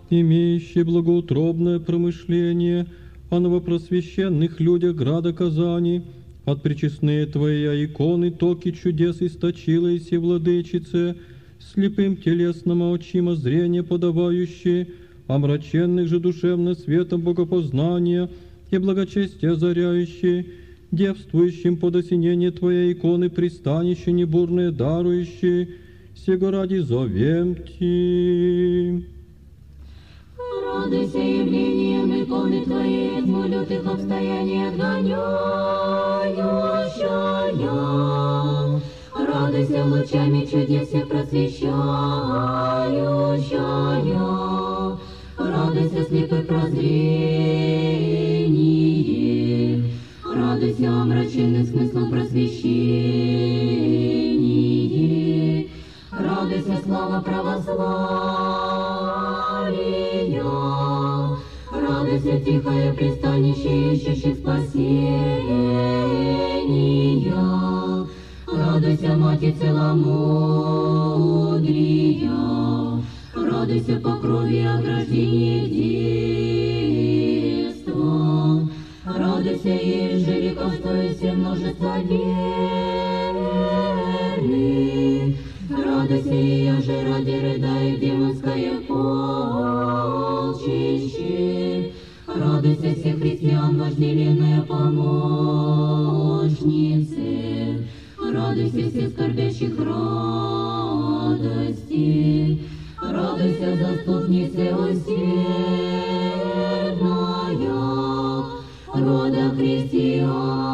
имеющий благоутробное промышление о новопросвященных людях града Казани, от пречестные Твоя иконы токи чудес источила и владычице, слепым телесному очима зрение подавающие, омраченных же душевно светом богопознания и благочестия озаряющие, девствующим под осенение Твоей иконы пристанище небурное дарующие, сего ради зовем Ти. Радуйся явлением иконы Твоей, тьму лютых обстояний отгоняющая. Радуйся лучами чудес всех просвещающая. Радуйся слепых прозрение. Радуйся омраченных смыслом просвещение. Радуйся слава православия. Радуйся тихое пристанище ищущих спасения. Радуйся, Мати целомудрия. Радуйся по крови ограждения детства. Радуйся, еже великостоящее множество верных. Радуйся, я же ради рыдает демонское полчище. Радуйся, всех христиан, вожделенная помощнице. Радуйся, всех скорбящих радости. Радуйся, заступнице усердная, рода христиан.